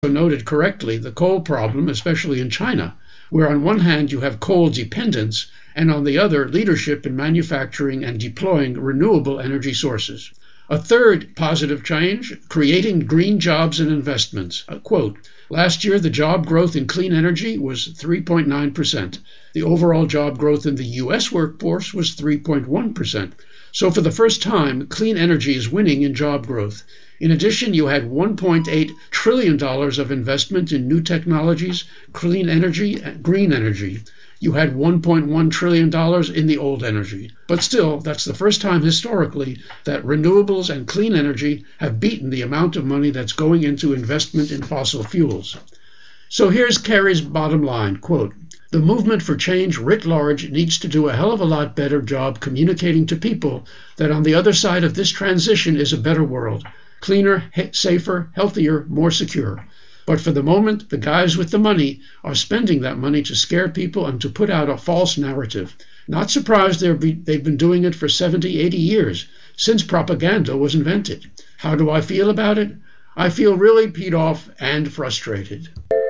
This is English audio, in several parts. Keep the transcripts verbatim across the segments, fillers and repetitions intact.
noted correctly the coal problem, especially in China, where on one hand you have coal dependence and on the other leadership in manufacturing and deploying renewable energy sources. A third positive change, creating green jobs and investments. A quote, last year the job growth in clean energy was three point nine percent. The overall job growth in the U S workforce was three point one percent. So for the first time, clean energy is winning in job growth. In addition, you had one point eight trillion dollars of investment in new technologies, clean energy, and green energy. You had one point one trillion dollars in the old energy. But still, that's the first time historically that renewables and clean energy have beaten the amount of money that's going into investment in fossil fuels. So here's Kerry's bottom line, quote, the movement for change writ large needs to do a hell of a lot better job communicating to people that on the other side of this transition is a better world. Cleaner, safer, healthier, more secure. But for the moment, the guys with the money are spending that money to scare people and to put out a false narrative. Not surprised they've been doing it for seventy, eighty years, since propaganda was invented. How do I feel about it? I feel really peed off and frustrated.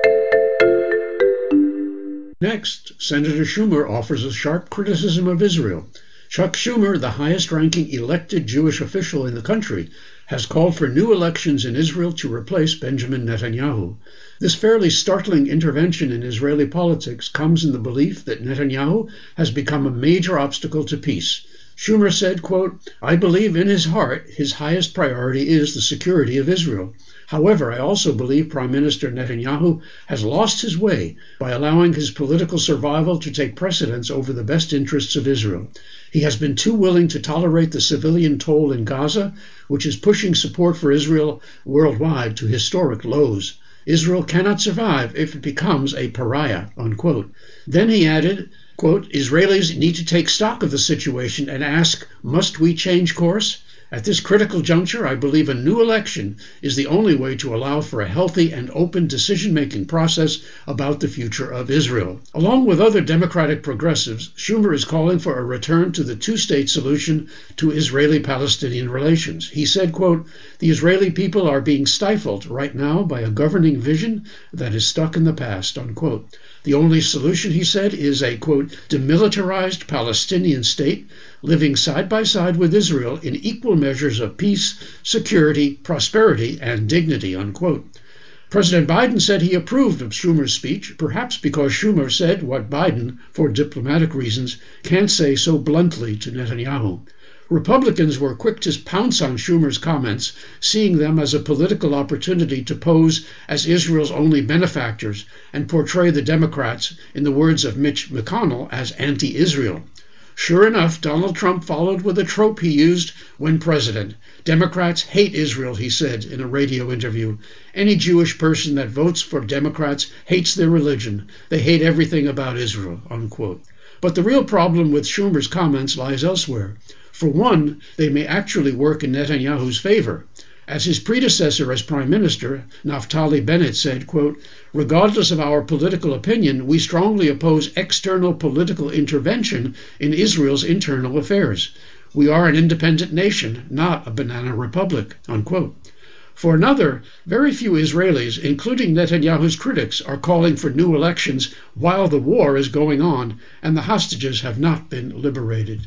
Next, Senator Schumer offers a sharp criticism of Israel. Chuck Schumer, the highest-ranking elected Jewish official in the country, has called for new elections in Israel to replace Benjamin Netanyahu. This fairly startling intervention in Israeli politics comes in the belief that Netanyahu has become a major obstacle to peace. Schumer said, quote, I believe in his heart his highest priority is the security of Israel. However, I also believe Prime Minister Netanyahu has lost his way by allowing his political survival to take precedence over the best interests of Israel. He has been too willing to tolerate the civilian toll in Gaza, which is pushing support for Israel worldwide to historic lows. Israel cannot survive if it becomes a pariah, unquote. Then he added, quote, Israelis need to take stock of the situation and ask, must we change course? At this critical juncture, I believe a new election is the only way to allow for a healthy and open decision-making process about the future of Israel. Along with other Democratic progressives, Schumer is calling for a return to the two-state solution to Israeli-Palestinian relations. He said, quote, the Israeli people are being stifled right now by a governing vision that is stuck in the past, unquote. The only solution, he said, is a, quote, demilitarized Palestinian state living side by side with Israel in equal measures of peace, security, prosperity, and dignity, unquote. President Biden said he approved of Schumer's speech, perhaps because Schumer said what Biden, for diplomatic reasons, can't say so bluntly to Netanyahu. Republicans were quick to pounce on Schumer's comments, seeing them as a political opportunity to pose as Israel's only benefactors and portray the Democrats, in the words of Mitch McConnell, as anti-Israel. Sure enough, Donald Trump followed with a trope he used when president. Democrats hate Israel, he said in a radio interview. Any Jewish person that votes for Democrats hates their religion. They hate everything about Israel, unquote. But the real problem with Schumer's comments lies elsewhere. For one, they may actually work in Netanyahu's favor. As his predecessor as prime minister, Naftali Bennett said, quote, regardless of our political opinion, we strongly oppose external political intervention in Israel's internal affairs. We are an independent nation, not a banana republic, unquote. For another, very few Israelis, including Netanyahu's critics, are calling for new elections while the war is going on and the hostages have not been liberated.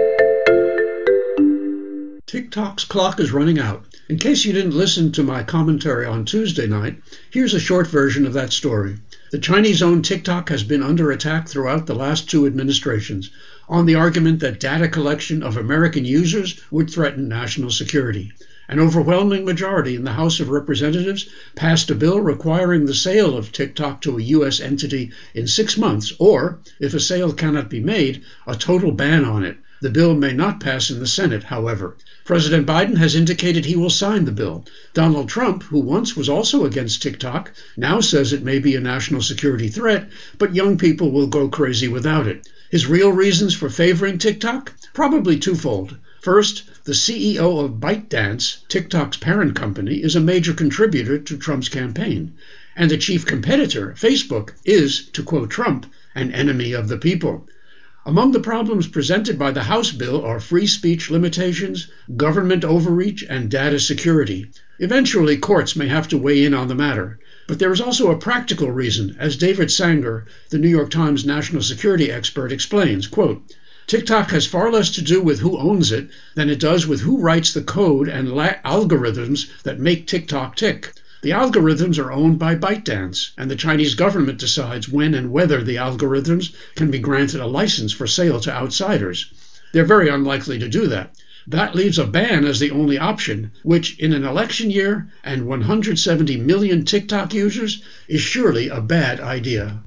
TikTok's clock is running out. In case you didn't listen to my commentary on Tuesday night, here's a short version of that story. The Chinese-owned TikTok has been under attack throughout the last two administrations on the argument that data collection of American users would threaten national security. An overwhelming majority in the House of Representatives passed a bill requiring the sale of TikTok to a U S entity in six months, or, if a sale cannot be made, a total ban on it. The bill may not pass in the Senate, however. President Biden has indicated he will sign the bill. Donald Trump, who once was also against TikTok, now says it may be a national security threat, but young people will go crazy without it. His real reasons for favoring TikTok? Probably twofold. First, the C E O of ByteDance, TikTok's parent company, is a major contributor to Trump's campaign. And the chief competitor, Facebook, is, to quote Trump, an enemy of the people. Among the problems presented by the House bill are free speech limitations, government overreach, and data security. Eventually, courts may have to weigh in on the matter. But there is also a practical reason, as David Sanger, the New York Times national security expert, explains, quote, TikTok has far less to do with who owns it than it does with who writes the code and la- algorithms that make TikTok tick. The algorithms are owned by ByteDance, and the Chinese government decides when and whether the algorithms can be granted a license for sale to outsiders. They're very unlikely to do that. That leaves a ban as the only option, which in an election year and one hundred seventy million TikTok users is surely a bad idea.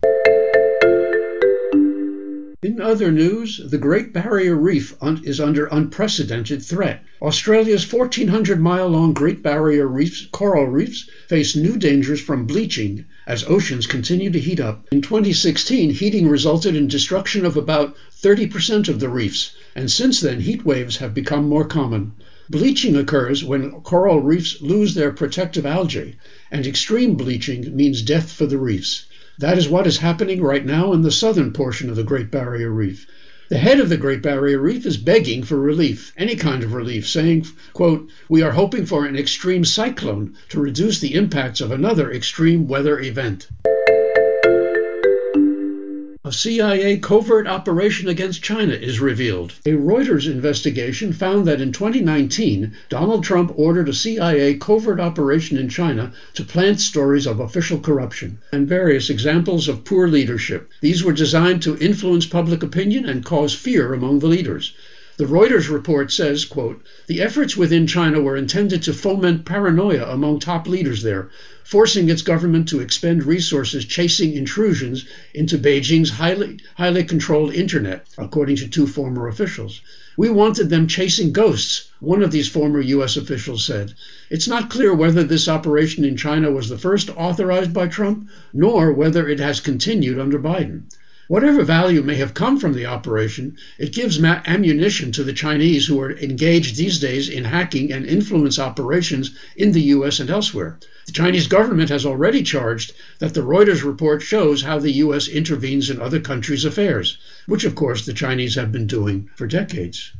In other news, the Great Barrier Reef un- is under unprecedented threat. Australia's fourteen hundred mile long Great Barrier Reefs, coral reefs face new dangers from bleaching as oceans continue to heat up. In twenty sixteen, heating resulted in destruction of about thirty percent of the reefs, and since then heat waves have become more common. Bleaching occurs when coral reefs lose their protective algae, and extreme bleaching means death for the reefs. That is what is happening right now in the southern portion of the Great Barrier Reef. The head of the Great Barrier Reef is begging for relief, any kind of relief, saying, quote, we are hoping for an extreme cyclone to reduce the impacts of another extreme weather event. A C I A covert operation against China is revealed. A Reuters investigation found that in twenty nineteen, Donald Trump ordered a C I A covert operation in China to plant stories of official corruption and various examples of poor leadership. These were designed to influence public opinion and cause fear among the leaders. The Reuters report says, quote, the efforts within China were intended to foment paranoia among top leaders there, forcing its government to expend resources chasing intrusions into Beijing's highly, highly controlled internet, according to two former officials. We wanted them chasing ghosts, one of these former U S officials said. It's not clear whether this operation in China was the first authorized by Trump, nor whether it has continued under Biden. Whatever value may have come from the operation, it gives ma- ammunition to the Chinese who are engaged these days in hacking and influence operations in the U S and elsewhere. The Chinese government has already charged that the Reuters report shows how the U S intervenes in other countries' affairs, which of course the Chinese have been doing for decades.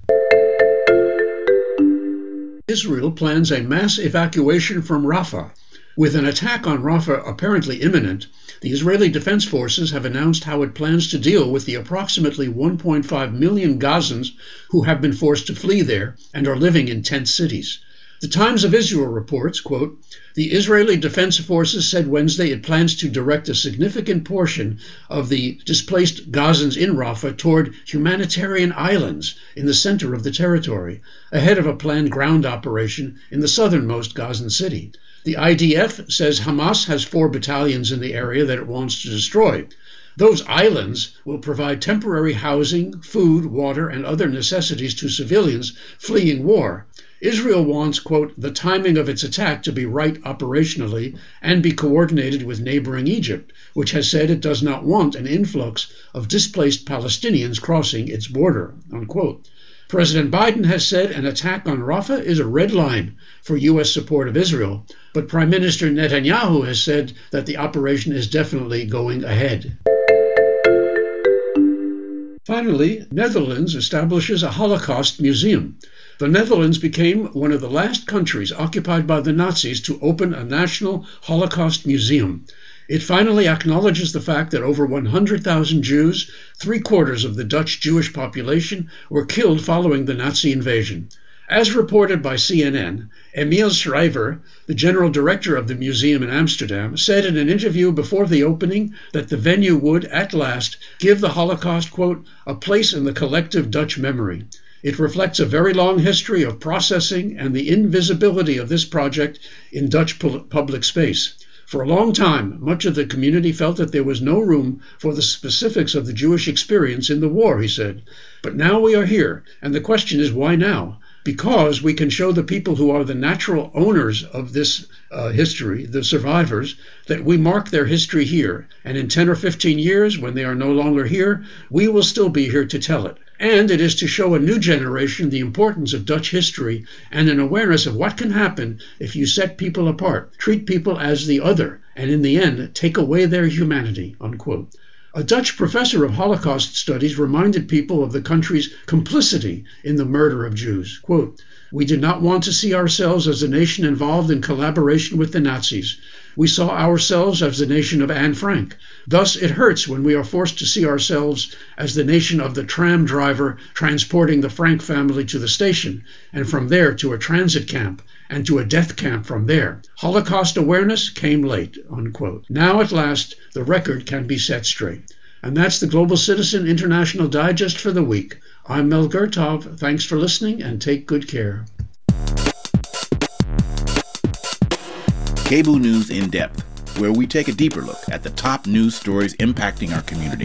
Israel plans a mass evacuation from Rafah. With an attack on Rafah apparently imminent, the Israeli Defense Forces have announced how it plans to deal with the approximately one point five million Gazans who have been forced to flee there and are living in tent cities. The Times of Israel reports, quote, the Israeli Defense Forces said Wednesday it plans to direct a significant portion of the displaced Gazans in Rafah toward humanitarian islands in the center of the territory, ahead of a planned ground operation in the southernmost Gazan city. The I D F says Hamas has four battalions in the area that it wants to destroy. Those islands will provide temporary housing, food, water, and other necessities to civilians fleeing war. Israel wants, quote, the timing of its attack to be right operationally and be coordinated with neighboring Egypt, which has said it does not want an influx of displaced Palestinians crossing its border, unquote. President Biden has said an attack on Rafah is a red line for U S support of Israel, but Prime Minister Netanyahu has said that the operation is definitely going ahead. Finally, Netherlands establishes a Holocaust museum. The Netherlands became one of the last countries occupied by the Nazis to open a national Holocaust museum. It finally acknowledges the fact that over one hundred thousand Jews, three-quarters of the Dutch Jewish population, were killed following the Nazi invasion. As reported by C N N, Emil Schrijver, the general director of the museum in Amsterdam, said in an interview before the opening that the venue would, at last, give the Holocaust, quote, a place in the collective Dutch memory. It reflects a very long history of processing and the invisibility of this project in Dutch public space. For a long time, much of the community felt that there was no room for the specifics of the Jewish experience in the war, he said. But now we are here, and the question is, why now? Because we can show the people who are the natural owners of this uh, history, the survivors, that we mark their history here. And in ten or fifteen years, when they are no longer here, we will still be here to tell it. And it is to show a new generation the importance of Dutch history and an awareness of what can happen if you set people apart, treat people as the other, and in the end, take away their humanity, unquote. A Dutch professor of Holocaust studies reminded people of the country's complicity in the murder of Jews. Quote, we did not want to see ourselves as a nation involved in collaboration with the Nazis. We saw ourselves as the nation of Anne Frank. Thus, it hurts when we are forced to see ourselves as the nation of the tram driver transporting the Frank family to the station, and from there to a transit camp, and to a death camp from there. Holocaust awareness came late, unquote. Now, at last, the record can be set straight. And that's the Global Citizen International Digest for the week. I'm Mel Gertov. Thanks for listening, and take good care. KBOO News in Depth, where we take a deeper look at the top news stories impacting our community.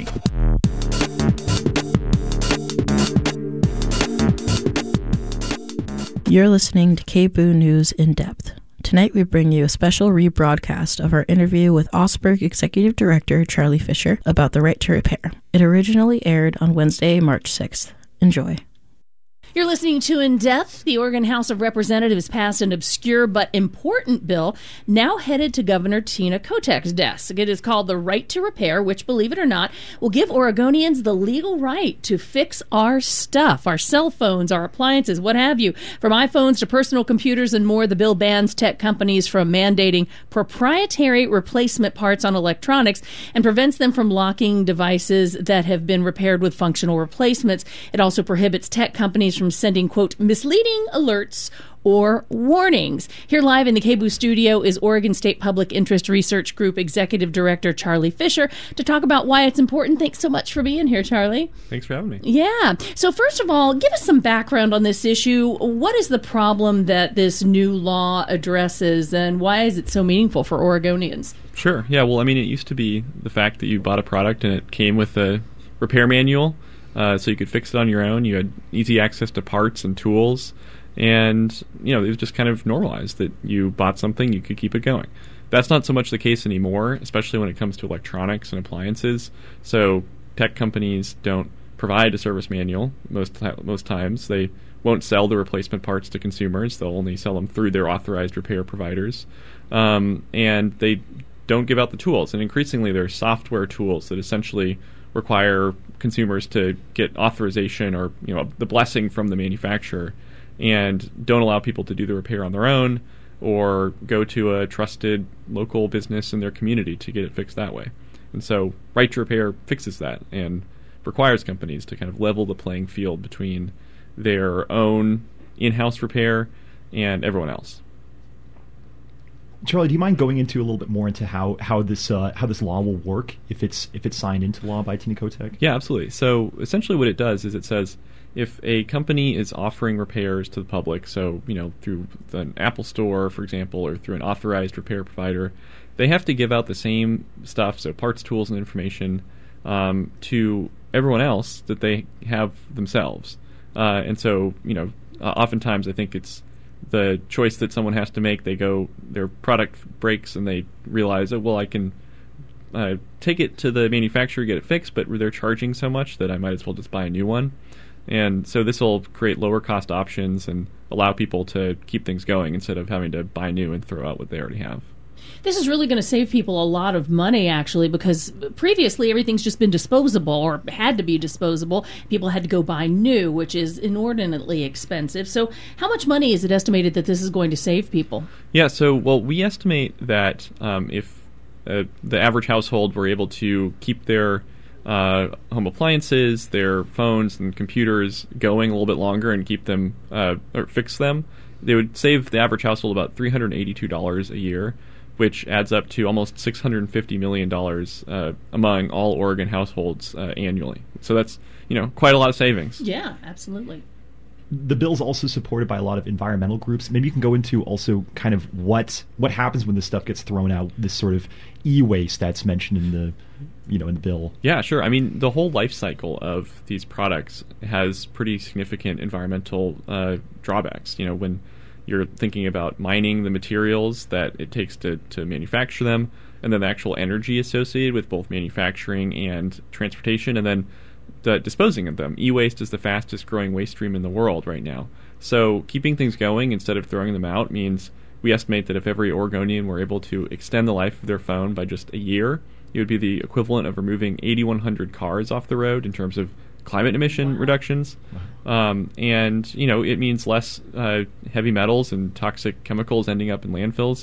You're listening to KBOO News in Depth. Tonight we bring you a special rebroadcast of our interview with Augsburg Executive Director Charlie Fisher about the right to repair. It originally aired on Wednesday, March sixth. Enjoy. You're listening to In Depth. The Oregon House of Representatives passed an obscure but important bill now headed to Governor Tina Kotek's desk. It is called the Right to Repair, which, believe it or not, will give Oregonians the legal right to fix our stuff, our cell phones, our appliances, what have you. From iPhones to personal computers and more, the bill bans tech companies from mandating proprietary replacement parts on electronics and prevents them from locking devices that have been repaired with functional replacements. It also prohibits tech companies from sending, quote, misleading alerts or warnings. Here live in the KBOO studio is Oregon State Public Interest Research Group Executive Director Charlie Fisher to talk about why it's important. Thanks so much for being here, Charlie. Thanks for having me. Yeah. So first of all, give us some background on this issue. What is the problem that this new law addresses, and why is it so meaningful for Oregonians? Sure. Yeah, well, I mean, it used to be the fact that you bought a product and it came with a repair manual. Uh, so you could fix it on your own. You had easy access to parts and tools. And, you know, it was just kind of normalized that you bought something, you could keep it going. That's not so much the case anymore, especially when it comes to electronics and appliances. So tech companies don't provide a service manual most most times. They won't sell the replacement parts to consumers. They'll only sell them through their authorized repair providers. Um, and they don't give out the tools. And increasingly, there are software tools that essentially require consumers to get authorization or, you know, the blessing from the manufacturer, and don't allow people to do the repair on their own or go to a trusted local business in their community to get it fixed that way. And so Right to Repair fixes that and requires companies to kind of level the playing field between their own in-house repair and everyone else. Charlie, do you mind going into a little bit more into how how this uh, how this law will work if it's if it's signed into law by Tina Kotek? Yeah, absolutely. So essentially, what it does is it says if a company is offering repairs to the public, so you know through an Apple Store, for example, or through an authorized repair provider, they have to give out the same stuff, so parts, tools, and information um, to everyone else that they have themselves. Uh, and so, you know, uh, oftentimes I think it's the choice that someone has to make. They go, their product breaks and they realize, oh, well, I can uh, take it to the manufacturer, get it fixed, but they're charging so much that I might as well just buy a new one. And so this will create lower cost options and allow people to keep things going instead of having to buy new and throw out what they already have. This is really going to save people a lot of money, actually, because previously everything's just been disposable or had to be disposable. People had to go buy new, which is inordinately expensive. So how much money is it estimated that this is going to save people? Yeah, so, well, we estimate that um, if uh, the average household were able to keep their uh, home appliances, their phones and computers going a little bit longer and keep them, uh, or fix them, they would save the average household about three hundred eighty-two dollars a year, which adds up to almost six hundred fifty million dollars uh, among all Oregon households uh, annually. So that's, you know, quite a lot of savings. Yeah, absolutely. The bill's also supported by a lot of environmental groups. Maybe you can go into also kind of what what happens when this stuff gets thrown out, this sort of e-waste that's mentioned in the, you know, in the bill. Yeah, sure. I mean, the whole life cycle of these products has pretty significant environmental uh, drawbacks. You know, when you're thinking about mining the materials that it takes to, to manufacture them, and then the actual energy associated with both manufacturing and transportation, and then the disposing of them. E-waste is the fastest growing waste stream in the world right now. So keeping things going instead of throwing them out means we estimate that if every Oregonian were able to extend the life of their phone by just a year, it would be the equivalent of removing eighty-one hundred cars off the road in terms of climate emission wow. reductions. Wow. Um, and, you know, it means less uh, heavy metals and toxic chemicals ending up in landfills.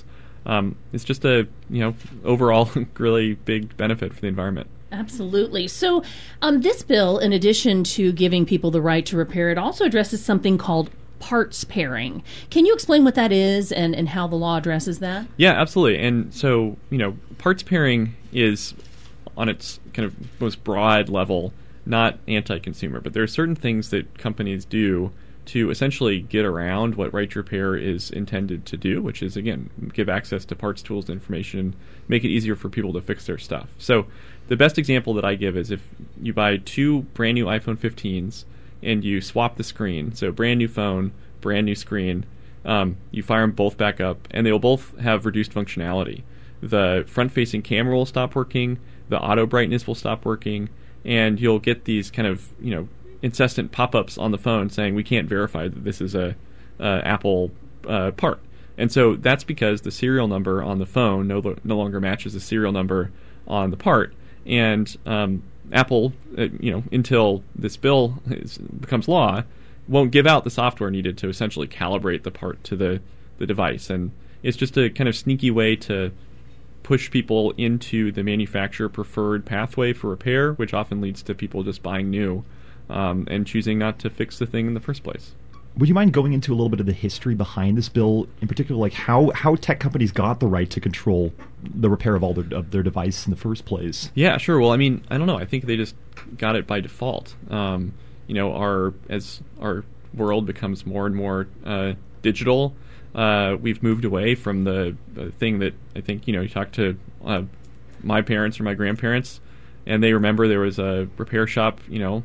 um, it's just a you know overall really big benefit for the environment. Absolutely. So um, this bill, in addition to giving people the right to repair, it also addresses something called parts pairing. Can you explain what that is and, and how the law addresses that? Yeah, absolutely. And so, you know, parts pairing is, on its kind of most broad level, not anti-consumer, but there are certain things that companies do to essentially get around what right to repair is intended to do, which is, again, give access to parts, tools, and information, make it easier for people to fix their stuff. So the best example that I give is if you buy two brand new iPhone fifteens and you swap the screen, so brand new phone, brand new screen, um, you fire them both back up, and they will both have reduced functionality. The front-facing camera will stop working, the auto brightness will stop working, and you'll get these kind of, you know, incessant pop-ups on the phone saying we can't verify that this is a uh, Apple uh, part. And so that's because the serial number on the phone no, lo- no longer matches the serial number on the part. And um, Apple, uh, you know, until this bill is, becomes law, won't give out the software needed to essentially calibrate the part to the, the device. And it's just a kind of sneaky way to push people into the manufacturer preferred pathway for repair, which often leads to people just buying new um, and choosing not to fix the thing in the first place. Would you mind going into a little bit of the history behind this bill, in particular, like how, how tech companies got the right to control the repair of all their, of their device in the first place? Yeah, sure. Well, I mean, I don't know. I think they just got it by default. Um, you know, our as our world becomes more and more uh, digital, uh, we've moved away from the, the thing that I think, you know, you talk to uh, my parents or my grandparents, and they remember there was a repair shop, you know,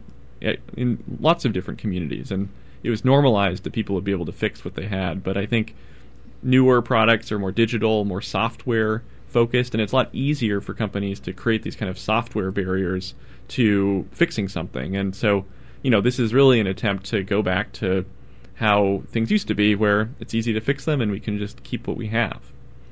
in lots of different communities, and it was normalized that people would be able to fix what they had. But I think newer products are more digital, more software focused, and it's a lot easier for companies to create these kind of software barriers to fixing something. And so, you know, this is really an attempt to go back to how things used to be, where it's easy to fix them and we can just keep what we have.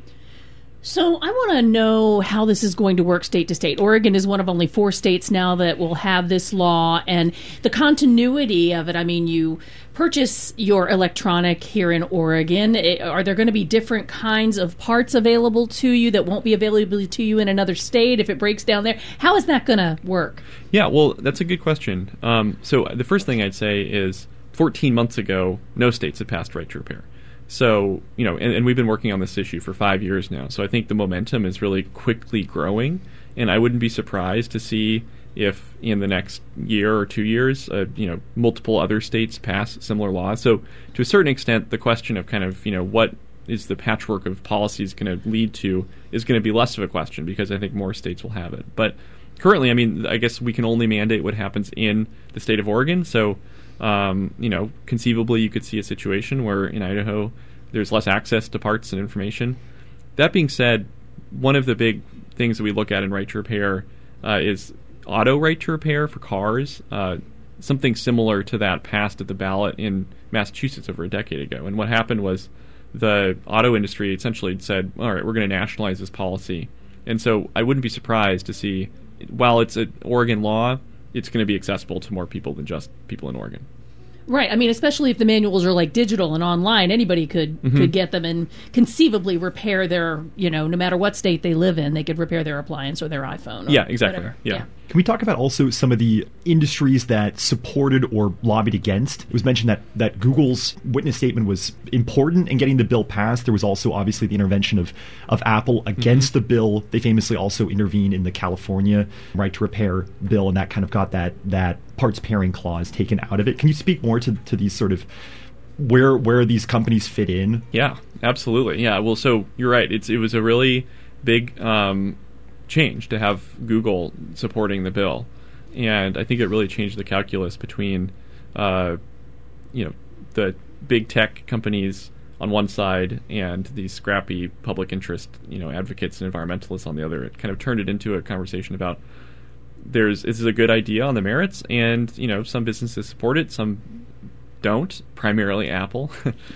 So I want to know how this is going to work state to state. Oregon is one of only four states now that will have this law, and the continuity of it. I mean, you purchase your electronic here in Oregon. It, are there going to be different kinds of parts available to you that won't be available to you in another state if it breaks down there? How is that going to work? Yeah, well, that's a good question. Um, so the first thing I'd say is fourteen months ago, no states had passed right to repair. So, you know, and, and we've been working on this issue for five years now. So I think the momentum is really quickly growing. And I wouldn't be surprised to see if in the next year or two years, uh, you know, multiple other states pass similar laws. So to a certain extent, the question of kind of, you know, what is the patchwork of policies going to lead to is going to be less of a question, because I think more states will have it. But currently, I mean, I guess we can only mandate what happens in the state of Oregon. So Um, you know, conceivably you could see a situation where in Idaho there's less access to parts and information. That being said, one of the big things that we look at in right to repair uh, is auto right to repair for cars. Uh, something similar to that passed at the ballot in Massachusetts over a decade ago. And what happened was the auto industry essentially said, all right, we're going to nationalize this policy. And so I wouldn't be surprised to see, while it's an Oregon law, it's going to be accessible to more people than just people in Oregon. Right. I mean, especially if the manuals are like digital and online, anybody could mm-hmm. could get them and conceivably repair their, you know, no matter what state they live in, they could repair their appliance or their iPhone. Or yeah, exactly. Whatever. Yeah. yeah. Can we talk about also some of the industries that supported or lobbied against? It was mentioned that, that Google's witness statement was important in getting the bill passed. There was also obviously the intervention of, of Apple against mm-hmm. the bill. They famously also intervened in the California right to repair bill, and that kind of got that that parts pairing clause taken out of it. Can you speak more to, to these sort of where where these companies fit in? Yeah, absolutely. Yeah, well, so you're right. It's it was a really big um, change to have Google supporting the bill, and I think it really changed the calculus between, uh, you know, the big tech companies on one side and these scrappy public interest, you know, advocates and environmentalists on the other. It kind of turned it into a conversation about there's this is a good idea on the merits, and you know, some businesses support it, some don't. Primarily Apple,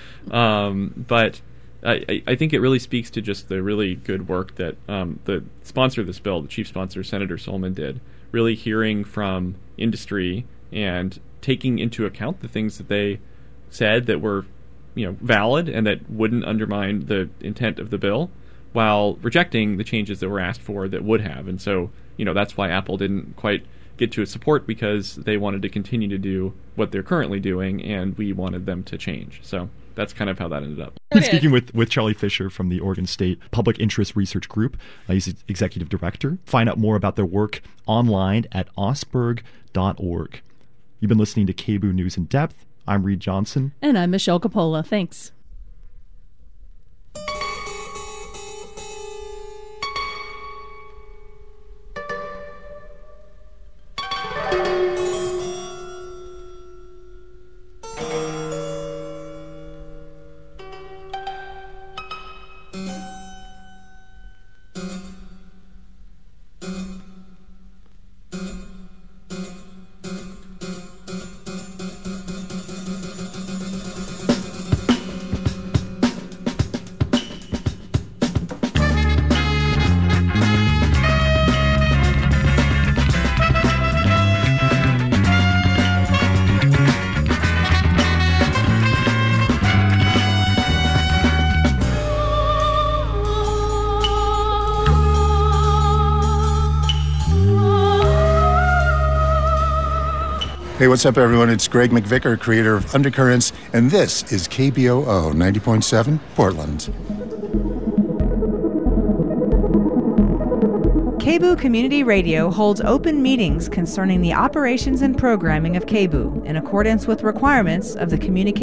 um, but. I, I think it really speaks to just the really good work that um, the sponsor of this bill, the chief sponsor, Senator Solomon, did, really hearing from industry and taking into account the things that they said that were, you know, valid and that wouldn't undermine the intent of the bill, while rejecting the changes that were asked for that would have. And so, you know, that's why Apple didn't quite get to its support, because they wanted to continue to do what they're currently doing, and we wanted them to change. So that's kind of how that ended up. Speaking with, with Charlie Fisher from the Oregon State Public Interest Research Group, uh, he's executive director. Find out more about their work online at osberg dot org. You've been listening to K B O O News in Depth. I'm Reed Johnson. And I'm Michelle Coppola. Thanks. Hey, what's up, everyone? It's Greg McVicker, creator of Undercurrents, and this is K B O O ninety point seven, Portland. K B O O Community Radio holds open meetings concerning the operations and programming of K B O O in accordance with requirements of the Communications